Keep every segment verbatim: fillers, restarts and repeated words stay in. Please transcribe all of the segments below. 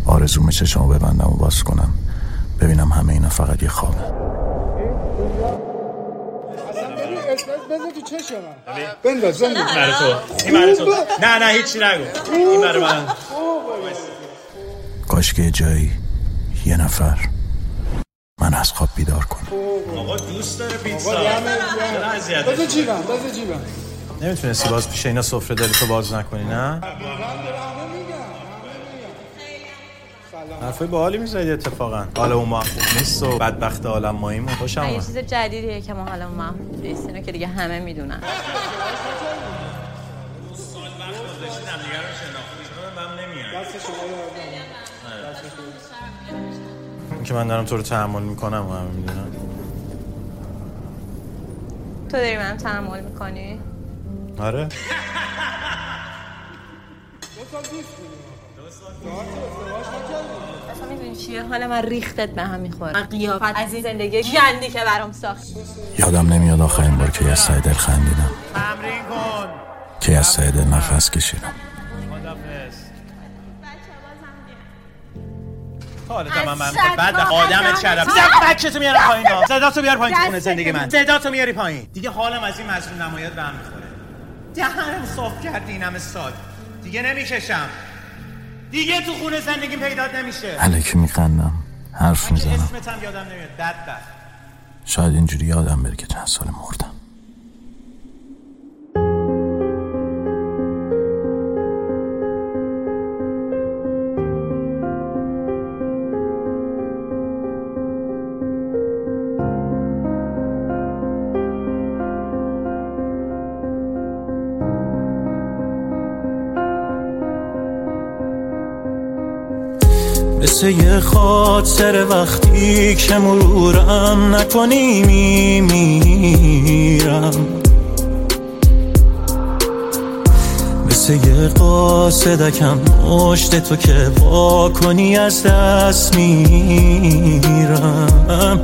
آرزومه چشمو ببندم و باز کنم ببینم همه اینا فقط یه خوابه. بذار تو چشم من بنداز این برای تو این برای تو نه نه هیچی نگو این برای من. کاش که جایی یه نفر من از خواب بیدار کنم. آقا دوست داره پیتزا. بذار جیبم بذار جیبم. نمیتونستی باز پیش اینا سفره دلتو باز نکنی نه؟ حرفای باحالی میزدی اتفاقا. حالا اون ما خوب نیست و بدبخت عالم ماییمون خوشم اومد. یه چیز جدیدیه که ما حالا ما نیست، اینو که دیگه همه میدونن. این که من دارم تو رو تحمل میکنم و همه میدونم. تو داری منم تحمل میکنی؟ آره. اصلا میدونی چیه؟ حالا من ریختت به هم میخوره. من قیافت از این زندگی گندی که برام ساخت. یادم نمیاد آخرین بار که از ته دل خندیدم. تمرین کن. که از ته دل نفس کشیدم. حالا تمام من بعد آدمت شرف. زد بچه‌تو میاره پایین ها. صداتو بیار پایین تو خونه زندگی من. صداتو میاری پایین. دیگه حالم از این مظلوم نمایات به هم میخوره. دهنم صاف کردی اینم سال. دیگه نمیکشم. دیگه تو خونه زندگیم پیدات نمیشه. الکی میخندم حرف میزنم. اسمت هم یادم نمیاد بدبخت. شاید اینجوری یادم بره که چند سال مردم. مثل یه خاطر وقتی که مرورم نکنی میمیرم، مثل یه قاصدکم مشت تو که وا کنی از دست میرم.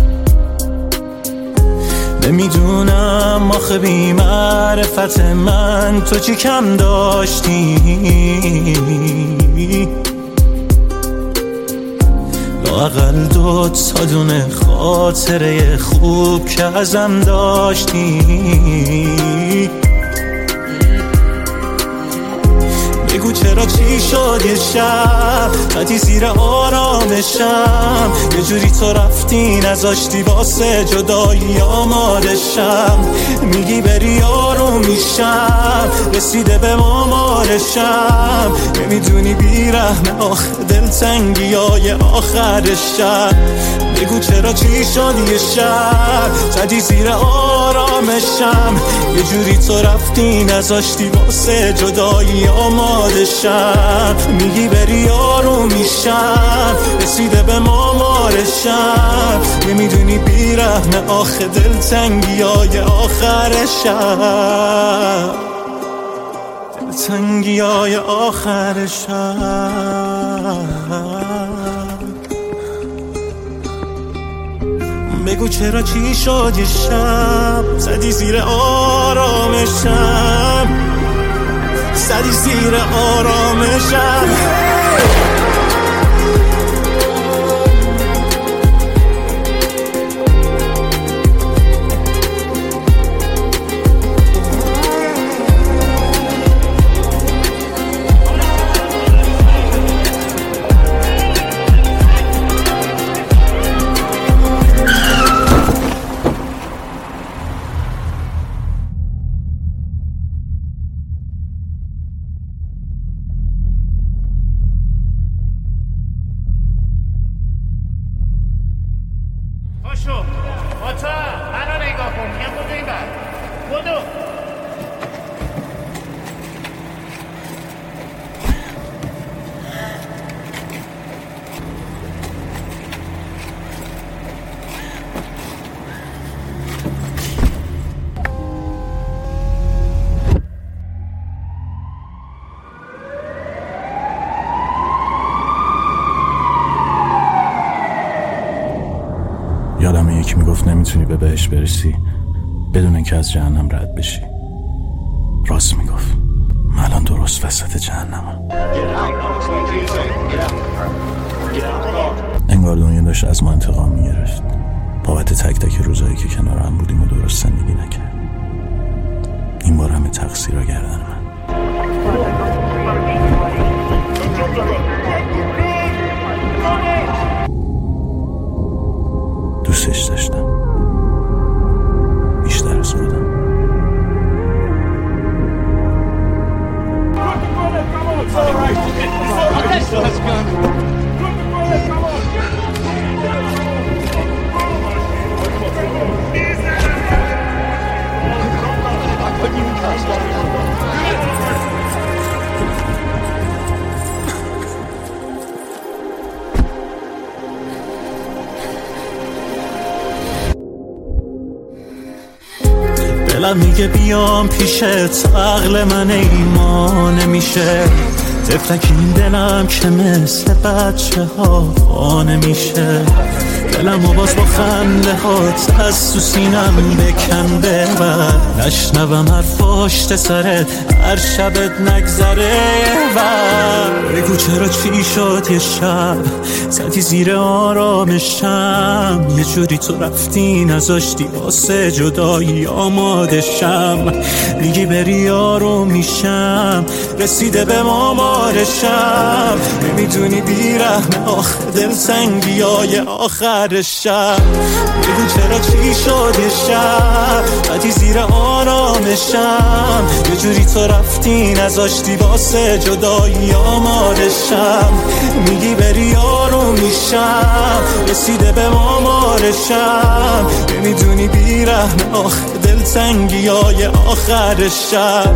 نمیدونم آخه بی معرفت من تو چی کم داشتی، لااقل دو تا دونه خاطره خوب که ازم داشتی. بگو چرا چی شد یه شب قدی زیر آرامشم، یه جوری تو رفتی نذاشتی واسه جدایی آمادشم. میگی بری آروم میشم رسیده به مامارشم، نمیدونی بیرحم آخه دلتنگی های آخرشم. بگو چرا چی شد یه شب زدی زیر آرامشم، یه جوری تو رفتی نذاشتی واسه جدایی آمادشم. میگی بری آروم میشم رسیده به مامارشم، نمیدونی بیرحم آخه دلتنگی های آخرشم، دلتنگی های آخرشم. بگو چرا چی شد یه شب زدی زیر آرامشم، زدی زیر آرامشم. پاشو باتا منو نگاه کن، میگم بودو این بر بودو. یادم یکی میگفت نمیتونی به بهش برسی بدون اینکه از جهنم رد بشی. راست میگفت، من الان درست وسط جهنمم. انگار دنیا داشت از ما انتقام میگرفت بابت تک تک روزایی که کنار هم بودیم و درست زندگی نکرد. این بار همه تقصیر را گردن من. دوستش داشتم بیشتر از خودم. دلم میگه بیام پیشت، عقل من ایمان نمیشه. طفلک این دلم که مثل بچه ها خانه میشه. دلم و باز با خنده هات از تو سینم بکن ببر. نشنوم حرف پشت سرت هر شبت نگذره بر. بگو چرا چی شد یه شب زدی زیر آرامشم. یه جوری تو رفتی نذاشتی واسه جدایی آماده شم. میگی بری آروم میشم رسیده به مامارشم. نمیدونی بیرحم آخه دل سنگی های آخر شب. بگو چرا چی شد یه شب زدی زیر آرامشم. یه جوری تو رفتی نذاشتی واسه جدایی آمادشم. میگی بری آروم میشم رسیده به مامارشم. نمیدونی بیرحم آخه دل تنگی های آخر شب.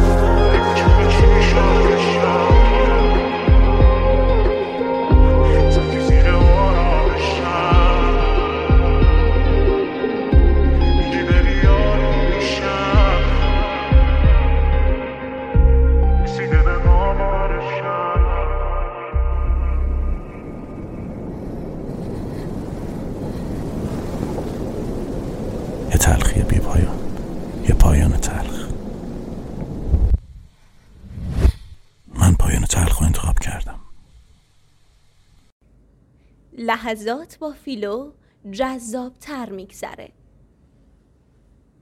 یه تلخی بی پایان، یه پایان تلخ. من پایان تلخ رو انتخاب کردم. لحظات با فیلو جذاب تر میگذره.